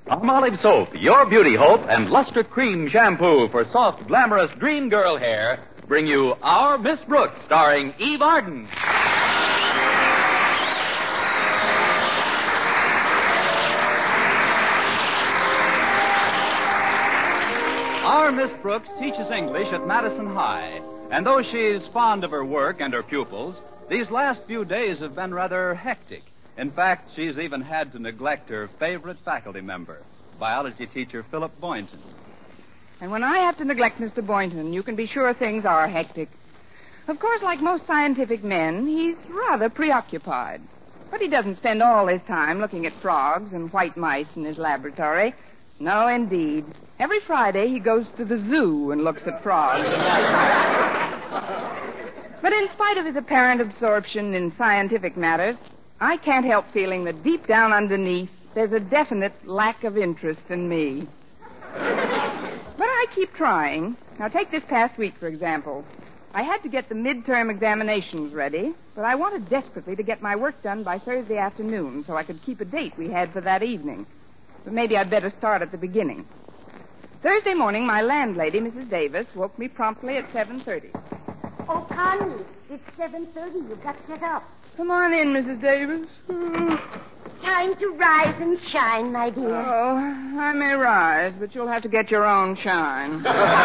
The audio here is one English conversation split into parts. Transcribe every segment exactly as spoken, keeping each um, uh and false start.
Palmolive Soap, your beauty hope, and Luster Cream Shampoo for soft, glamorous dream girl hair bring you Our Miss Brooks, starring Eve Arden. Our Miss Brooks teaches English at Madison High, and though she's fond of her work and her pupils, these last few days have been rather hectic. In fact, she's even had to neglect her favorite faculty member, biology teacher Philip Boynton. And when I have to neglect Mister Boynton, you can be sure things are hectic. Of course, like most scientific men, he's rather preoccupied. But he doesn't spend all his time looking at frogs and white mice in his laboratory. No, indeed. Every Friday he goes to the zoo and looks at frogs and white mice. But in spite of his apparent absorption in scientific matters, I can't help feeling that deep down underneath, there's a definite lack of interest in me. But I keep trying. Now, take this past week, for example. I had to get the midterm examinations ready, but I wanted desperately to get my work done by Thursday afternoon so I could keep a date we had for that evening. But maybe I'd better start at the beginning. Thursday morning, my landlady, Missus Davis, woke me promptly at seven thirty. Oh, Connie, it's seven thirty. You've got to get up. Come on in, Missus Davis. Time to rise and shine, my dear. Oh, I may rise, but you'll have to get your own shine.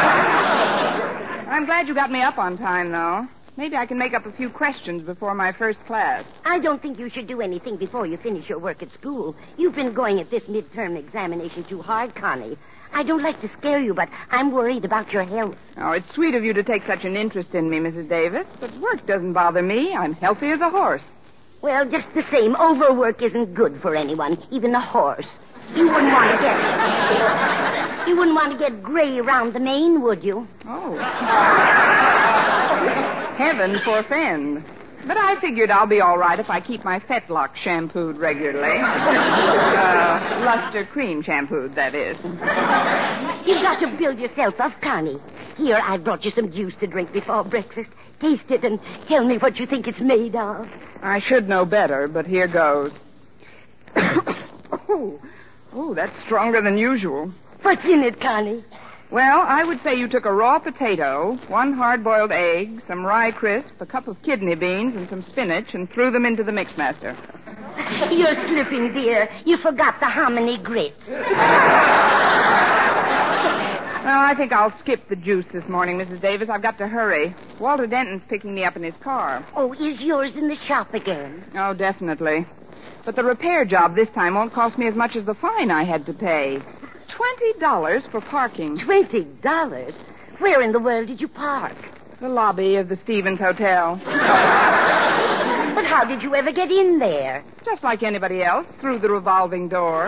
I'm glad you got me up on time, though. Maybe I can make up a few questions before my first class. I don't think you should do anything before you finish your work at school. You've been going at this midterm examination too hard, Connie. I don't like to scare you, but I'm worried about your health. Oh, it's sweet of you to take such an interest in me, Missus Davis, but work doesn't bother me. I'm healthy as a horse. Well, just the same, overwork isn't good for anyone, even a horse. You wouldn't want to get... You wouldn't want to get gray around the mane, would you? Oh. Heaven forfend. But I figured I'll be all right if I keep my fetlock shampooed regularly. uh, Luster Cream shampooed, that is. You've got to build yourself up, Connie. Here, I brought you some juice to drink before breakfast. Taste it and tell me what you think it's made of. I should know better, but here goes. oh, oh, that's stronger than usual. What's in it, Connie? Well, I would say you took a raw potato, one hard-boiled egg, some rye crisp, a cup of kidney beans, and some spinach, and threw them into the mixmaster. You're slipping, dear. You forgot the hominy grits. Well, I think I'll skip the juice this morning, Missus Davis. I've got to hurry. Walter Denton's picking me up in his car. Oh, is yours in the shop again? Oh, definitely. But the repair job this time won't cost me as much as the fine I had to pay. Twenty dollars for parking. Twenty dollars? Where in the world did you park? The lobby of the Stevens Hotel. But how did you ever get in there? Just like anybody else, through the revolving door.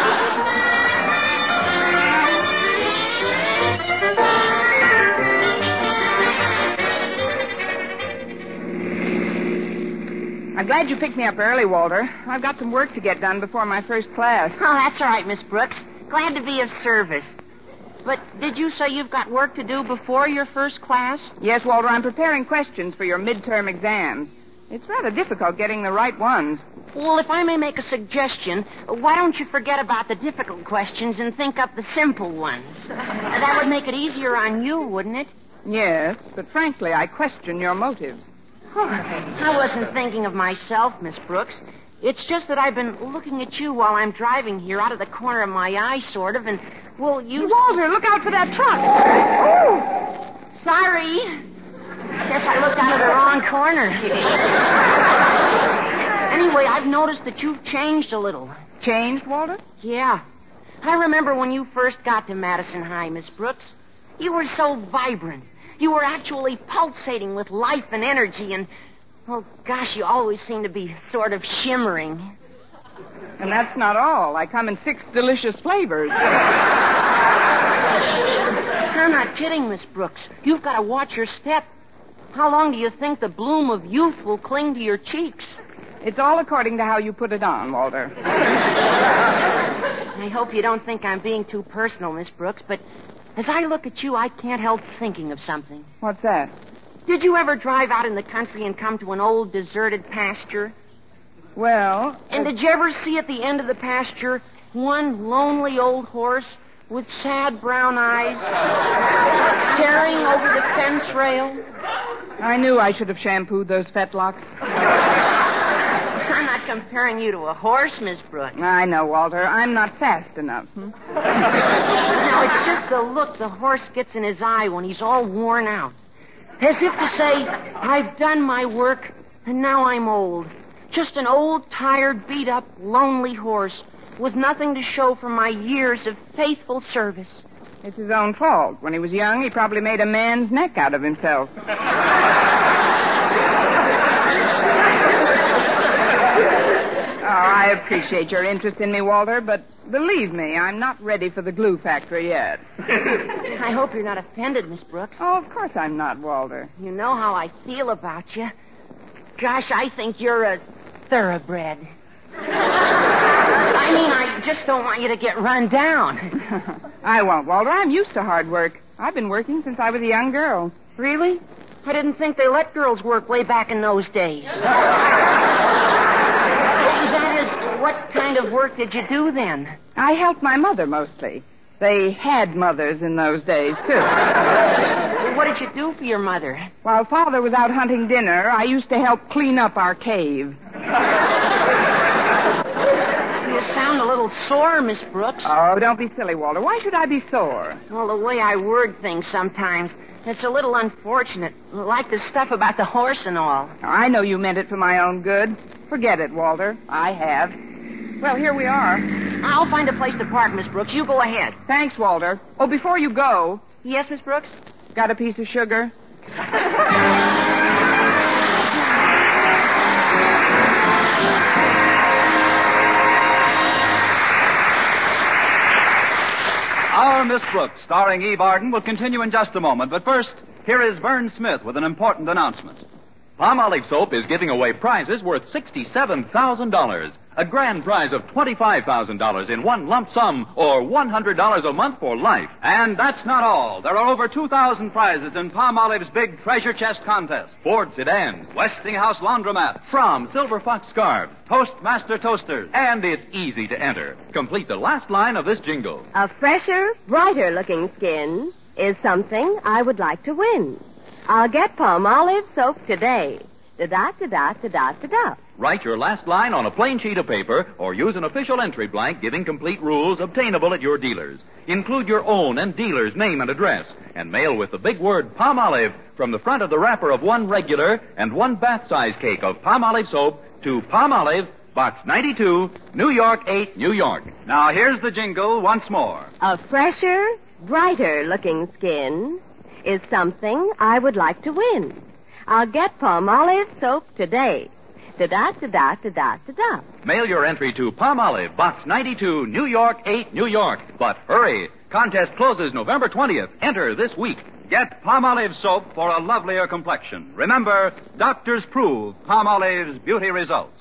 I'm glad you picked me up early, Walter. I've got some work to get done before my first class. Oh, that's all right, Miss Brooks. Glad to be of service. But did you say you've got work to do before your first class? Yes, Walter, I'm preparing questions for your midterm exams. It's rather difficult getting the right ones. Well, if I may make a suggestion, why don't you forget about the difficult questions and think up the simple ones? That would make it easier on you, wouldn't it? Yes, but frankly, I question your motives. Oh, I wasn't thinking of myself, Miss Brooks. It's just that I've been looking at you while I'm driving here out of the corner of my eye, sort of, and, well, you... Walter, look out for that truck. Oh! Sorry. Guess I looked out of the wrong corner. Anyway, I've noticed that you've changed a little. Changed, Walter? Yeah. I remember when you first got to Madison High, Miss Brooks. You were so vibrant. You were actually pulsating with life and energy, and, oh, gosh, you always seem to be sort of shimmering. And that's not all. I come in six delicious flavors. I'm not kidding, Miss Brooks. You've got to watch your step. How long do you think the bloom of youth will cling to your cheeks? It's all according to how you put it on, Walter. I hope you don't think I'm being too personal, Miss Brooks, but as I look at you, I can't help thinking of something. What's that? Did you ever drive out in the country and come to an old deserted pasture? Well... And uh... did you ever see at the end of the pasture One lonely old horse with sad brown eyes staring over the fence rail. I knew I should have shampooed those fetlocks. I'm not comparing you to a horse, Miss Brooks. I know, Walter. I'm not fast enough. Hmm? Now, it's just the look the horse gets in his eye when he's all worn out. As if to say, I've done my work, and now I'm old. Just an old, tired, beat-up, lonely horse with nothing to show for my years of faithful service. It's his own fault. When he was young, he probably made a man's neck out of himself. Oh, I appreciate your interest in me, Walter, but believe me, I'm not ready for the glue factory yet. I hope you're not offended, Miss Brooks. Oh, of course I'm not, Walter. You know how I feel about you. Gosh, I think you're a thoroughbred. I mean, I just don't want you to get run down. I won't, Walter. I'm used to hard work. I've been working since I was a young girl. Really? I didn't think they let girls work way back in those days. That is, what kind of work did you do then? I helped my mother mostly. They had mothers in those days, too. What did you do for your mother? While Father was out hunting dinner, I used to help clean up our cave. You sound a little sore, Miss Brooks. Oh, don't be silly, Walter. Why should I be sore? Well, the way I word things sometimes, it's a little unfortunate. Like the stuff about the horse and all. I know you meant it for my own good. Forget it, Walter. I have. Well, here we are. I'll find a place to park, Miss Brooks. You go ahead. Thanks, Walter. Oh, before you go... Yes, Miss Brooks? Got a piece of sugar? Our Miss Brooks, starring Eve Arden, will continue in just a moment. But first, here is Vern Smith with an important announcement. Palmolive Soap is giving away prizes worth sixty-seven thousand dollars. A grand prize of twenty-five thousand dollars in one lump sum, or one hundred dollars a month for life. And that's not all. There are over two thousand prizes in Palmolive's big treasure chest contest. Ford sedans, Westinghouse laundromats, From Silver Fox scarves, Toastmaster toasters. and it's easy to enter. Complete the last line of this jingle. A fresher, brighter-looking skin is something I would like to win. I'll get Palmolive soap today. Da-da-da-da-da-da-da-da. Write your last line on a plain sheet of paper or use an official entry blank giving complete rules obtainable at your dealers. Include your own and dealer's name and address and mail with the big word Palmolive from the front of the wrapper of one regular and one bath-size cake of Palmolive soap to Palmolive, Box ninety-two, New York eight, New York. Now, here's the jingle once more. A fresher, brighter-looking skin is something I would like to win. I'll get Palmolive soap today. Da-da-da-da-da-da-da. Mail your entry to Palmolive, Box ninety-two, New York eight, New York. But hurry! Contest closes November twentieth. Enter this week. Get Palmolive soap for a lovelier complexion. Remember, doctors prove Palmolive's beauty results.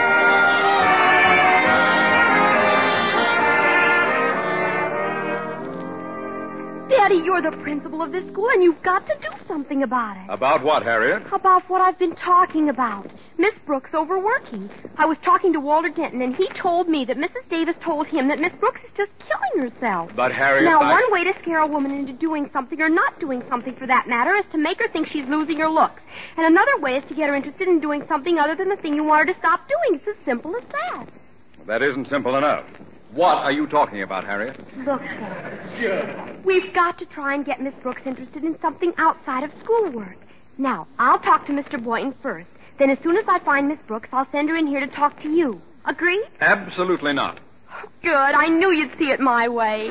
Daddy, you're the principal of this school, and you've got to do something about it. About what, Harriet? About what I've been talking about. Miss Brooks overworking. I was talking to Walter Denton, and he told me that Missus Davis told him that Miss Brooks is just killing herself. But, Harriet, Now, I... one way to scare a woman into doing something, or not doing something for that matter, is to make her think she's losing her looks. And another way is to get her interested in doing something other than the thing you want her to stop doing. It's as simple as that. That isn't simple enough. What are you talking about, Harriet? Look, Walter. We've got to try and get Miss Brooks interested in something outside of schoolwork. Now, I'll talk to Mister Boynton first. Then as soon as I find Miss Brooks, I'll send her in here to talk to you. Agreed? Absolutely not. Good. I knew you'd see it my way.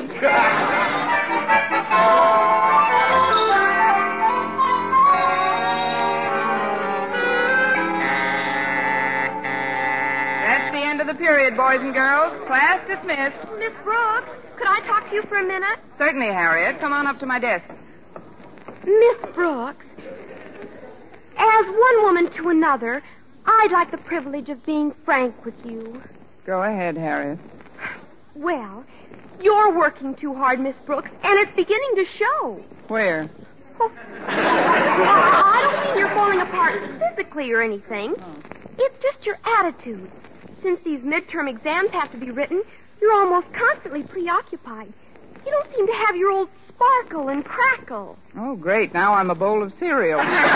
That's the end of the period, boys and girls. Class dismissed. Miss Brooks, could I talk to you for a minute? Certainly, Harriet. Come on up to my desk. Miss Brooks, as one woman to another, I'd like the privilege of being frank with you. Go ahead, Harriet. Well, you're working too hard, Miss Brooks, and it's beginning to show. Where? Oh. I don't mean you're falling apart physically or anything. It's just your attitude. Since these midterm exams have to be written, You're almost constantly preoccupied. You don't seem to have your old sparkle and crackle. Oh, great. Now I'm a bowl of cereal.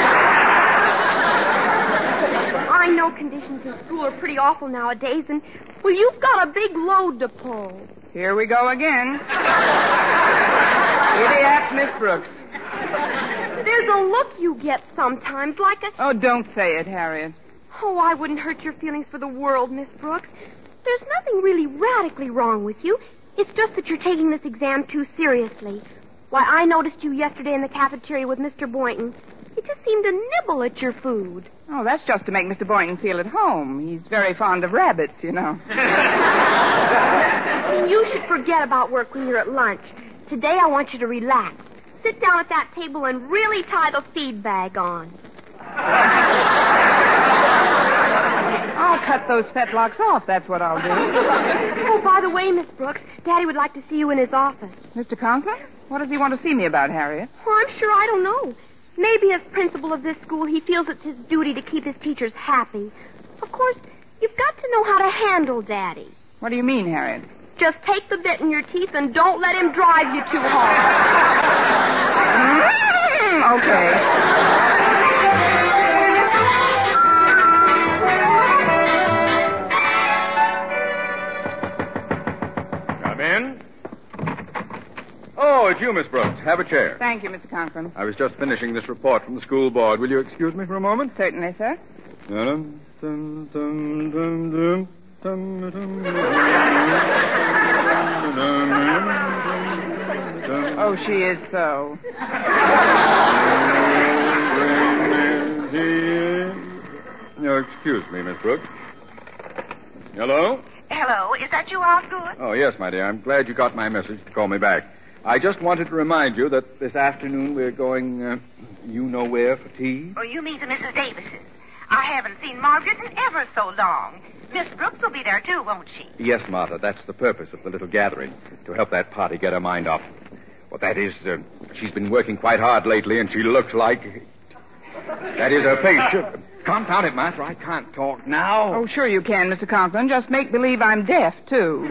I know conditions in school are pretty awful nowadays, and, well, you've got a big load to pull. Here we go again. Idiot, Miss Brooks. There's a look you get sometimes, like a... Oh, don't say it, Harriet. Oh, I wouldn't hurt your feelings for the world, Miss Brooks. There's nothing really radically wrong with you. It's just that you're taking this exam too seriously. Why, I noticed you yesterday in the cafeteria with Mister Boynton. He just seemed to nibble at your food. Oh, that's just to make Mister Boynton feel at home. He's very fond of rabbits, you know. You should forget about work when you're at lunch. Today I want you to relax. Sit down at that table and really tie the feed bag on. I'll cut those fetlocks off, that's what I'll do. Oh, by the way, Miss Brooks, Daddy would like to see you in his office. Mister Conklin? What does he want to see me about, Harriet? Well, I'm sure I don't know. Maybe as principal of this school, he feels it's his duty to keep his teachers happy. Of course, you've got to know how to handle Daddy. What do you mean, Harriet? Just take the bit in your teeth and don't let him drive you too hard. Mm, okay. Come in. Oh, it's you, Miss Brooks. Have a chair. Thank you, Mister Conklin. I was just finishing this report from the school board. Will you excuse me for a moment? Certainly, sir. Dum, dum, dum, dum, dum. Oh, she is so. No, excuse me, Miss Brooks. Hello? Hello, is that you, Osgood? Oh, yes, my dear. I'm glad you got my message to call me back. I just wanted to remind you that this afternoon we're going, uh, you know where, for tea. Oh, you mean to Missus Davis's. I haven't seen Margaret in ever so long. Miss Brooks will be there, too, won't she? Yes, Martha, that's the purpose of the little gathering, to help that party get her mind off. Well, that is, uh, she's been working quite hard lately, and she looks like... That is her face. Uh, confound it, Martha, I can't talk now. Oh, sure you can, Mister Conklin. Just make believe I'm deaf, too.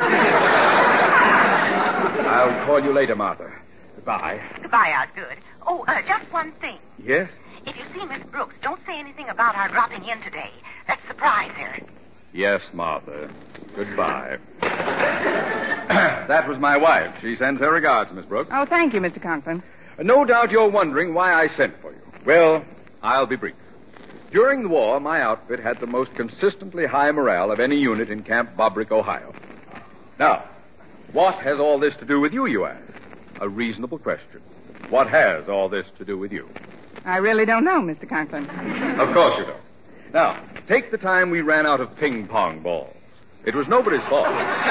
I'll call you later, Martha. Goodbye. Goodbye, Osgood. Oh, uh, just one thing. Yes? If you see Miss Brooks, don't say anything about our dropping in today. Let's surprise her. Yes, Martha. Goodbye. That was my wife. She sends her regards, Miss Brooks. Oh, thank you, Mister Conklin. No doubt you're wondering why I sent for you. Well, I'll be brief. During the war, my outfit had the most consistently high morale of any unit in Camp Bobrick, Ohio. Now, what has all this to do with you, you ask? A reasonable question. What has all this to do with you? I really don't know, Mister Conklin. Of course you don't. Now, take the time we ran out of ping-pong balls. It was nobody's fault.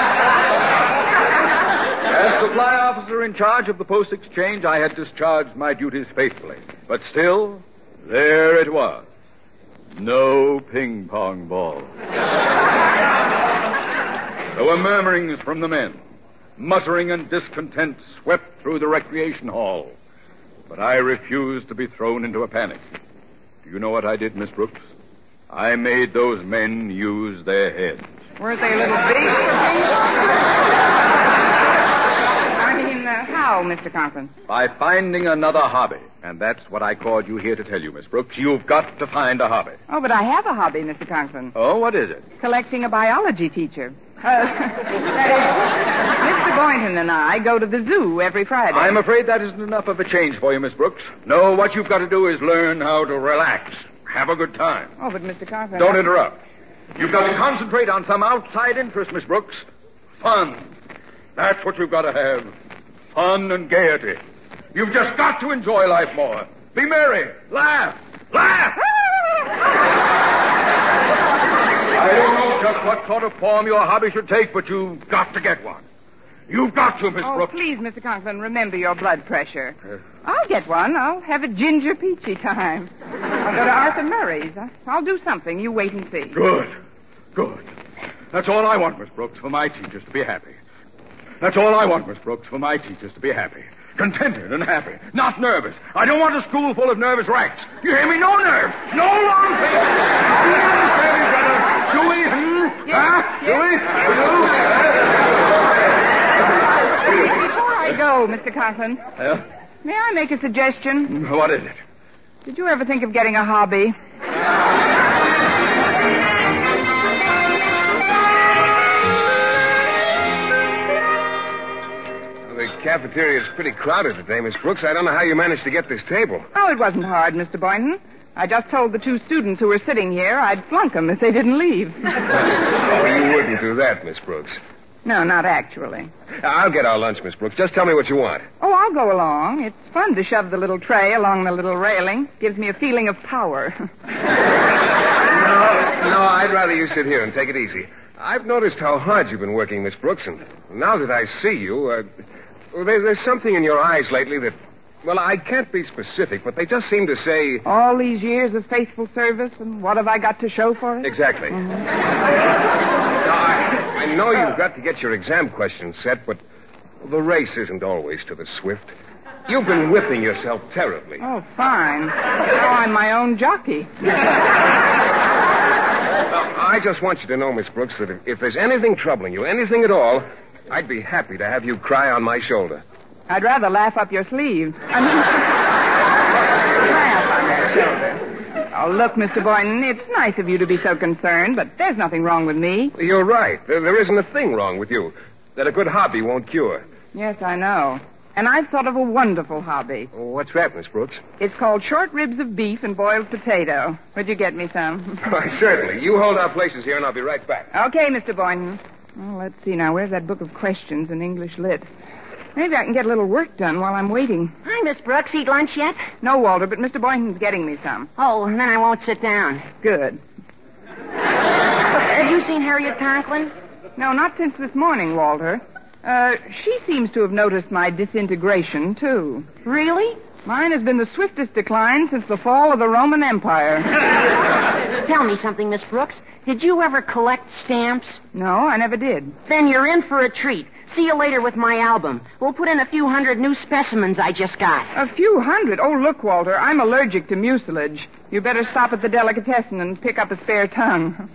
As supply officer in charge of the post exchange, I had discharged my duties faithfully. But still, there it was. No ping-pong balls. There were murmurings from the men. Muttering and discontent swept through the recreation hall. But I refused to be thrown into a panic. Do you know what I did, Miss Brooks? I made those men use their heads. Weren't they a little big for me? I mean, uh, how, Mister Conklin? By finding another hobby. And that's what I called you here to tell you, Miss Brooks. You've got to find a hobby. Oh, but I have a hobby, Mister Conklin. Oh, what is it? Collecting a biology teacher. Uh, that is, Mister Boynton and I go to the zoo every Friday. I'm afraid that isn't enough of a change for you, Miss Brooks. No, what you've got to do is learn how to relax. Have a good time. Oh, but Mister Conklin... Don't I... interrupt. You've got to concentrate on some outside interest, Miss Brooks. Fun. That's what you've got to have. Fun and gaiety. You've just got to enjoy life more. Be merry. Laugh. Laugh! I don't know just what sort of form your hobby should take, but you've got to get one. You've got to, Miss oh, Brooks. Please, Mister Conklin, remember your blood pressure. Uh, I'll get one. I'll have a ginger peachy time. I'll go to Arthur Murray's. I'll do something. You wait and see. Good. Good. That's all I want, Miss Brooks, for my teachers to be happy. That's all I want, Miss Brooks, for my teachers to be happy. Contented and happy. Not nervous. I don't want a school full of nervous wrecks. You hear me? No nerves. No long faces. No long faces, brother. Do we? Hmm? Yes, Huh? yes, Do we? yes. go, Mister Conklin. Uh, May I make a suggestion? what is it? Did you ever think of getting a hobby? The cafeteria is pretty crowded today, Miss Brooks. I don't know how you managed to get this table. Oh, it wasn't hard, Mister Boynton. I just told the two students who were sitting here I'd flunk them if they didn't leave. Oh, you wouldn't do that, Miss Brooks. No, not actually. I'll get our lunch, Miss Brooks. Just tell me what you want. Oh, I'll go along. It's fun to shove the little tray along the little railing. Gives me a feeling of power. No, no, I'd rather you sit here and take it easy. I've noticed how hard you've been working, Miss Brooks, and now that I see you, uh, well, there's, there's something in your eyes lately that, well, I can't be specific, but they just seem to say... All these years of faithful service, and what have I got to show for it? Exactly. Mm-hmm. Now, I, I know you've got to get your exam questions set, but the race isn't always to the swift. You've been whipping yourself terribly. Oh, fine. Now I'm my own jockey. I just want you to know, Miss Brooks, that if, if there's anything troubling you, anything at all, I'd be happy to have you cry on my shoulder. I'd rather laugh up your sleeve. I mean, laugh on that shoulder. Oh, look, Mister Boynton, it's nice of you to be so concerned, but there's nothing wrong with me. You're right. There, there isn't a thing wrong with you that a good hobby won't cure. Yes, I know. And I've thought of a wonderful hobby. Oh, what's that, Miss Brooks? It's called short ribs of beef and boiled potato. Would you get me some? Why, certainly. You hold our places here, and I'll be right back. Okay, Mister Boynton. Well, let's see now. Where's that book of questions in English Lit? Maybe I can get a little work done while I'm waiting. Hi, Miss Brooks. Eat lunch yet? No, Walter, but Mister Boynton's getting me some. Oh, then I won't sit down. Good. Have you seen Harriet Conklin? No, not since this morning, Walter. Uh, she seems to have noticed my disintegration, too. Really? Mine has been the swiftest decline since the fall of the Roman Empire. Tell me something, Miss Brooks. Did you ever collect stamps? No, I never did. Then you're in for a treat. See you later with my album. We'll put in a few hundred new specimens I just got. A few hundred? Oh, look, Walter, I'm allergic to mucilage. You better stop at the delicatessen and pick up a spare tongue.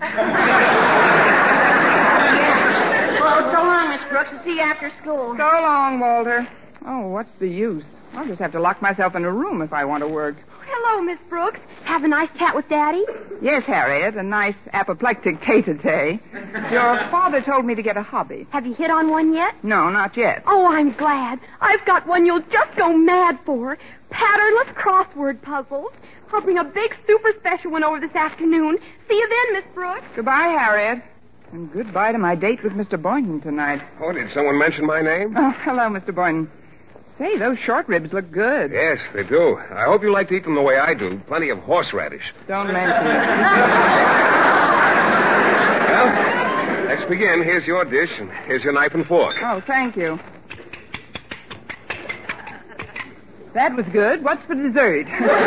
Well, so long, Miss Brooks. I'll see you after school. So long, Walter. Oh, what's the use? I'll just have to lock myself in a room if I want to work. Hello, Miss Brooks. Have a nice chat with Daddy? Yes, Harriet, a nice apoplectic tete-a-tete. Your father told me to get a hobby. Have you hit on one yet? No, not yet. Oh, I'm glad. I've got one you'll just go mad for. Patternless crossword puzzles. I'll bring a big super special one over this afternoon. See you then, Miss Brooks. Goodbye, Harriet. And goodbye to my date with Mister Boynton tonight. Oh, did someone mention my name? Oh, hello, Mister Boynton. Say, those short ribs look good. Yes, they do. I hope you like to eat them the way I do. Plenty of horseradish. Don't mention it. Well, let's begin. Here's your dish, and here's your knife and fork. Oh, thank you. That was good. What's for dessert?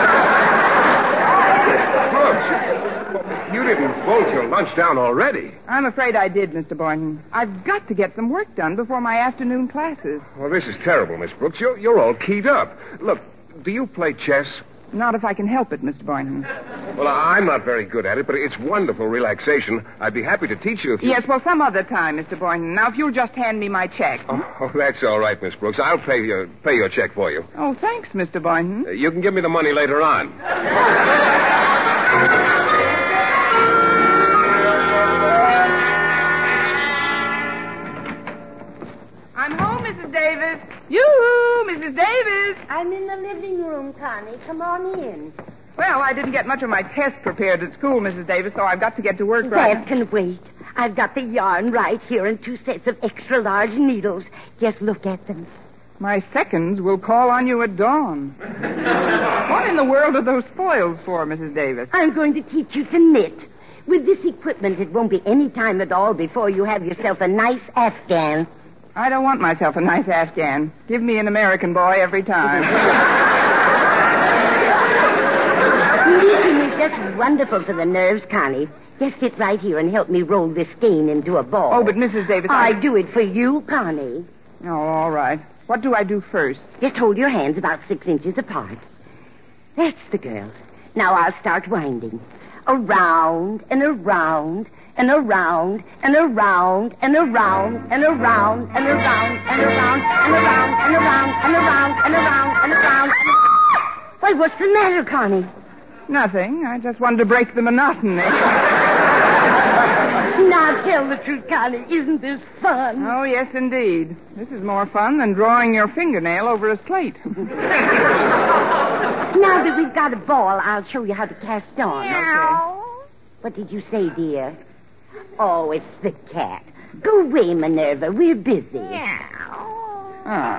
Brooks, you didn't bolt your lunch down already. I'm afraid I did, Mister Boynton. I've got to get some work done before my afternoon classes. Well, this is terrible, Miss Brooks. You're, you're all keyed up. Look, do you play chess? Not if I can help it, Mister Boynton. Well, I'm not very good at it, but it's wonderful relaxation. I'd be happy to teach you if you... Yes, well, some other time, Mister Boynton. Now, if you'll just hand me my check. Oh, oh that's all right, Miss Brooks. I'll pay your, pay your check for you. Oh, thanks, Mister Boynton. Uh, you can give me the money later on. I'm home, Missus Davis. Yoo-hoo, Missus Davis. I'm in the living room, Connie. Come on in. Well, I didn't get much of my test prepared at school, Missus Davis, so I've got to get to work right That can wait. I've got the yarn right here and two sets of extra large needles. Just look at them. My seconds will call on you at dawn. What in the world are those foils for, Missus Davis? I'm going to teach you to knit. With this equipment, it won't be any time at all before you have yourself a nice Afghan. I don't want myself a nice Afghan. Give me an American boy every time. Knitting is just wonderful for the nerves, Connie. Just sit right here and help me roll this skein into a ball. Oh, but Missus Davis, I... I... do it for you, Connie. Oh, all right. What do I do first? Just hold your hands about six inches apart. That's the girl. Now I'll start winding. Around and around and around and around and around and around and around and around and around and around and around and around and around. Why, what's the matter, Connie? Nothing. I just wanted to break the monotony. Now tell the truth, Connie. Isn't this fun? Oh, yes, indeed. This is more fun than drawing your fingernail over a slate. Now that we've got a ball, I'll show you how to cast on. Meow. Okay. What did you say, dear? Oh, it's the cat. Go away, Minerva. We're busy. Ah.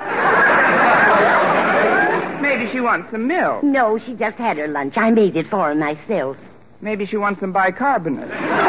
Maybe she wants some milk. No, she just had her lunch. I made it for her myself. Maybe she wants some bicarbonate.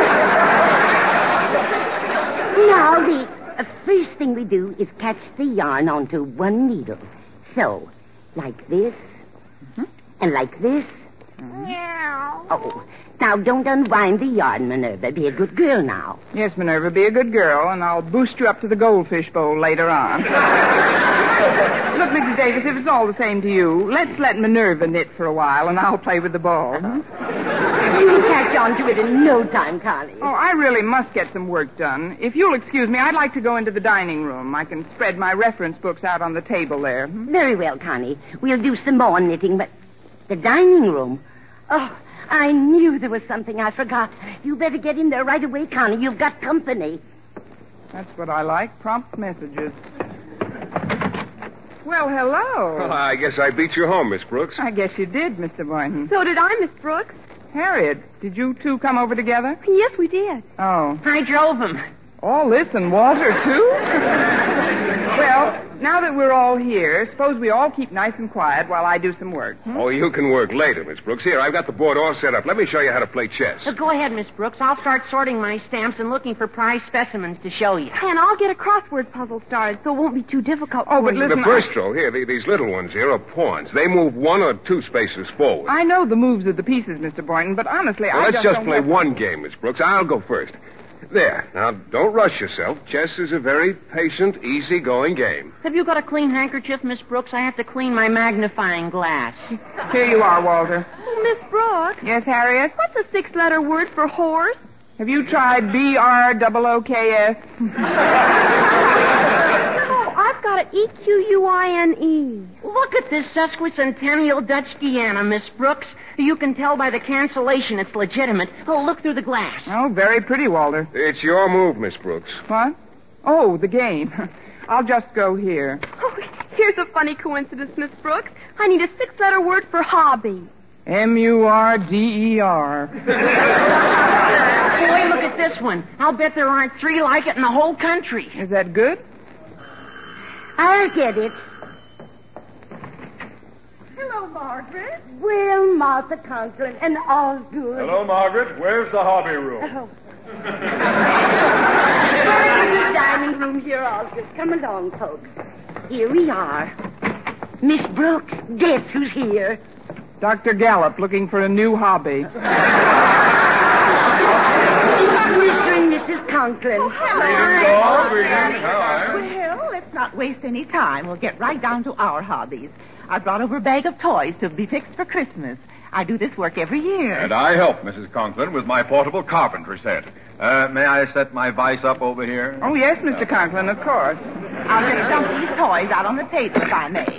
Now, the uh, first thing we do is catch the yarn onto one needle. So, like this, mm-hmm. and like this. Meow. Oh, now don't unwind the yarn, Minerva. Be a good girl now. Yes, Minerva, be a good girl, and I'll boost you up to the goldfish bowl later on. Look, Missus Davis, if it's all the same to you, let's let Minerva knit for a while, and I'll play with the ball. Uh-huh. You'll catch on to it in no time, Connie. Oh, I really must get some work done. If you'll excuse me, I'd like to go into the dining room. I can spread my reference books out on the table there. Hmm? Very well, Connie. We'll do some more knitting, but the dining room... Oh, I knew there was something I forgot. You better get in there right away, Connie. You've got company. That's what I like, prompt messages. Well, hello. Well, I guess I beat you home, Miss Brooks. I guess you did, Mister Boynton. So did I, Miss Brooks. Harriet, did you two come over together? Yes, we did. Oh. I drove him. All this and Walter, too? Well, now that we're all here, suppose we all keep nice and quiet while I do some work. Hmm? Oh, you can work later, Miss Brooks. Here, I've got the board all set up. Let me show you how to play chess. So go ahead, Miss Brooks. I'll start sorting my stamps and looking for prize specimens to show you. And I'll get a crossword puzzle started so it won't be too difficult Oh, for but you. listen... The first row, here, the, these little ones here are pawns. They move one or two spaces forward. I know the moves of the pieces, Mister Boynton, but honestly, well, I let's just just don't play have... one game, Miss Brooks. I'll go first. There. Now, don't rush yourself. Chess is a very patient, easy-going game. Have you got a clean handkerchief, Miss Brooks? I have to clean my magnifying glass. Here you are, Walter. Oh, Miss Brooks, Yes, Harriet? what's a six-letter word for horse? Have you tried B R O O K S? Oh, I've got an E Q U I N E. Look at this sesquicentennial Dutch Guiana, Miss Brooks. You can tell by the cancellation it's legitimate. Oh, look through the glass. Oh, very pretty, Walter. It's your move, Miss Brooks. What? Oh, the game. I'll just go here. Oh, here's a funny coincidence, Miss Brooks. I need a six-letter word for hobby. M U R D E R. Boy, look at this one. I'll bet there aren't three like it in the whole country. Is that good? I'll get it. Hello, Margaret. Well, Martha Conklin, and all good. Hello, Margaret. Where's the hobby room? Oh. Well, in the dining room here, Osgood. Come along, folks. Here we are. Miss Brooks, guess who's here? Doctor Gallup looking for a new hobby. Mister and Missus Conklin. Greetings, all. Greetings. How are you? Well, let's not waste any time. We'll get right down to our hobbies. I brought over a bag of toys to be fixed for Christmas. I do this work every year. And I help Missus Conklin with my portable carpentry set. Uh, may I set my vise up over here? Oh, yes, Mister Conklin, of course. I'll just dump these toys out on the table if I may.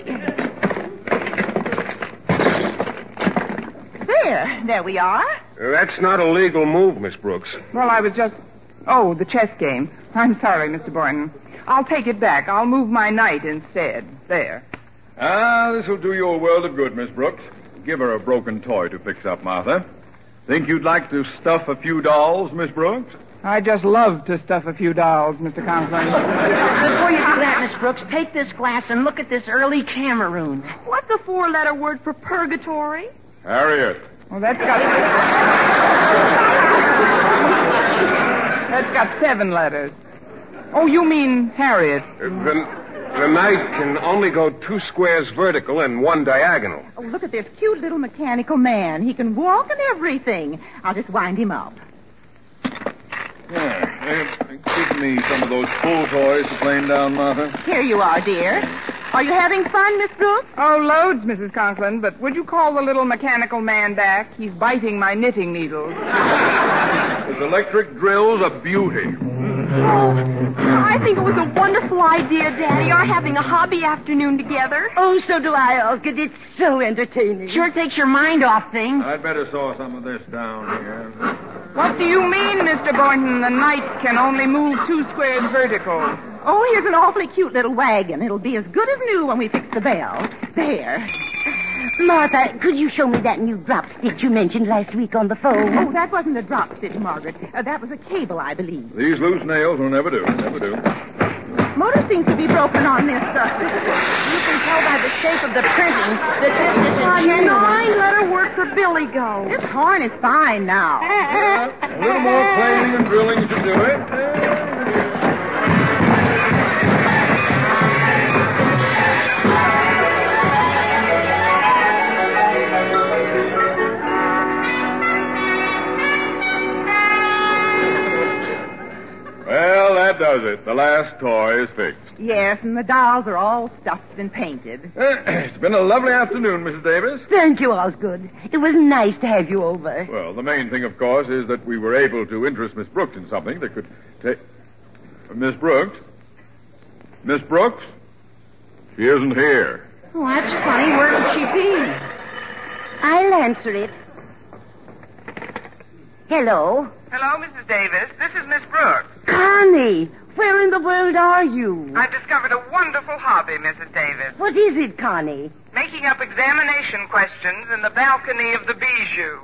There. There we are. That's not a legal move, Miss Brooks. Well, I was just... Oh, the chess game. I'm sorry, Mister Boynton. I'll take it back. I'll move my knight instead. There. Ah, this'll do you a world of good, Miss Brooks. Give her a broken toy to fix up, Martha. Think you'd like to stuff a few dolls, Miss Brooks? I just love to stuff a few dolls, Mister Conklin. Before you do that, Miss Brooks, take this glass and look at this early Cameroon. What's a four-letter word for purgatory? Harriet. Well, that's got... That's got seven letters. Oh, you mean Harriet. Uh, the, the knight can only go two squares vertical and one diagonal. Oh, look at this cute little mechanical man. He can walk and everything. I'll just wind him up. Yeah. Uh, give me some of those full toys to plane down, Martha. Here you are, dear. Are you having fun, Miss Brooks? Oh, loads, Missus Conklin, but would you call the little mechanical man back? He's biting my knitting needles. Those electric drills are beauty. Oh, I think it was a wonderful idea, Daddy, our having a hobby afternoon together. Oh, so do I, Osgood. It's so entertaining. Sure takes your mind off things. I'd better saw some of this down here. What do you mean, Mister Boynton? The knight can only move two squares vertical. Oh, here's an awfully cute little wagon. It'll be as good as new when we fix the bell. There. Martha, could you show me that new drop stitch you mentioned last week on the phone? Oh, that wasn't a drop stitch, Margaret. Uh, that was a cable, I believe. These loose nails will never do. Never do. Motor seems to be broken on this. Uh, you can tell by the shape of the printing that this isn't A genuine. nine-letter word for Billy Go. This horn is fine now. A little more planing and drilling should do it. Well, that does it. The last toy is fixed. Yes, and the dolls are all stuffed and painted. Uh, it's been a lovely afternoon, Missus Davis. Thank you, Osgood. It was nice to have you over. Well, the main thing, of course, is that we were able to interest Miss Brooks in something that could take... Uh, Miss Brooks? Miss Brooks? She isn't here. Oh, that's funny. Where could she be? I'll answer it. Hello? Hello, Missus Davis. This is Miss Brooks. Connie, where in the world are you? I've discovered a wonderful hobby, Missus Davis. What is it, Connie? Making up examination questions in the balcony of the Bijou.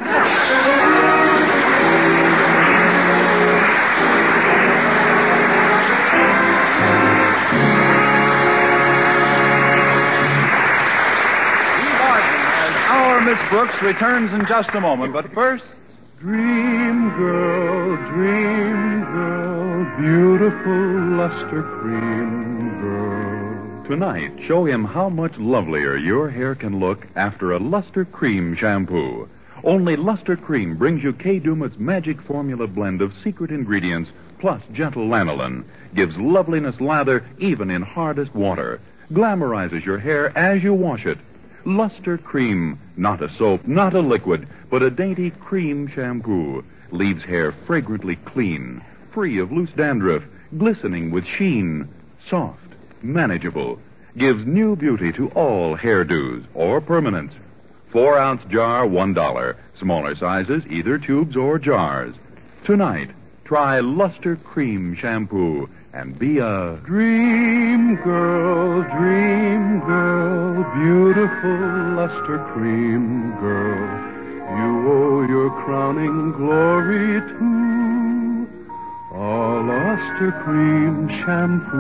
Our Miss Brooks returns in just a moment, but first... Dream girl, dream girl, beautiful luster cream girl. Tonight, show him how much lovelier your hair can look after a Luster Cream shampoo. Only Luster Cream brings you Kay Daumit's magic formula blend of secret ingredients plus gentle lanolin. Gives loveliness lather even in hardest water. Glamorizes your hair as you wash it. Luster Cream, not a soap, not a liquid, but a dainty cream shampoo. Leaves hair fragrantly clean, free of loose dandruff, glistening with sheen, soft, manageable. Gives new beauty to all hairdos or permanents. Four ounce jar, one dollar. Smaller sizes, either tubes or jars. Tonight, try Luster Cream shampoo and be a Dream girl, dream girl, beautiful luster cream girl. You owe your crowning glory to a luster cream shampoo.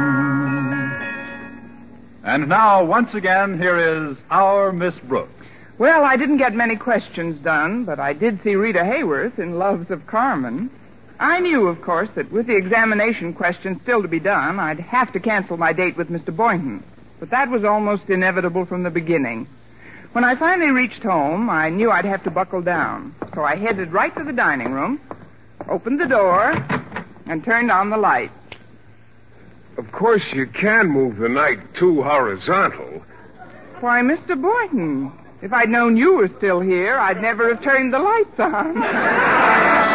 And now, once again, here is our Miss Brooks. Well, I didn't get many questions done, but I did see Rita Hayworth in Loves of Carmen. I knew, of course, that with the examination question still to be done, I'd have to cancel my date with Mister Boynton. But that was almost inevitable from the beginning. When I finally reached home, I knew I'd have to buckle down. So I headed right to the dining room, opened the door, and turned on the light. Of course, you can move the night too horizontal. Why, Mister Boynton, if I'd known you were still here, I'd never have turned the lights on.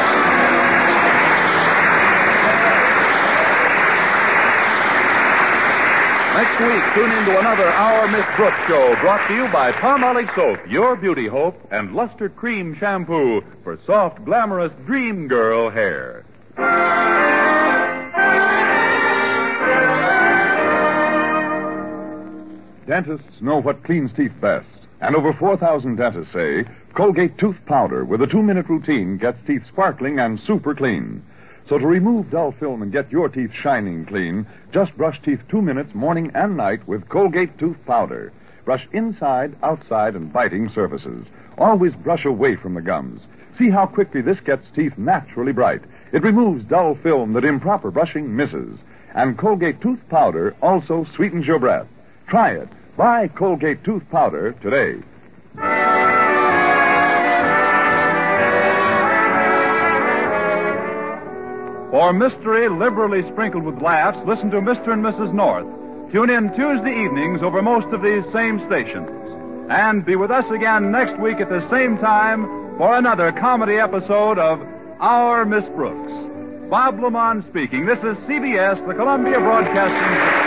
Next week, tune in to another Our Miss Brooks show brought to you by Palmolive Soap, your beauty hope, and Luster Cream Shampoo for soft, glamorous dream girl hair. Dentists know what cleans teeth best. And over four thousand dentists say Colgate Tooth Powder with a two-minute routine gets teeth sparkling and super clean. So to remove dull film and get your teeth shining clean, just brush teeth two minutes morning and night with Colgate Tooth Powder. Brush inside, outside, and biting surfaces. Always brush away from the gums. See how quickly this gets teeth naturally bright. It removes dull film that improper brushing misses. And Colgate Tooth Powder also sweetens your breath. Try it. Buy Colgate Tooth Powder today. For mystery liberally sprinkled with laughs, listen to Mister and Missus North. Tune in Tuesday evenings over most of these same stations. And be with us again next week at the same time for another comedy episode of Our Miss Brooks. Bob Lamont speaking. This is C B S, the Columbia Broadcasting System.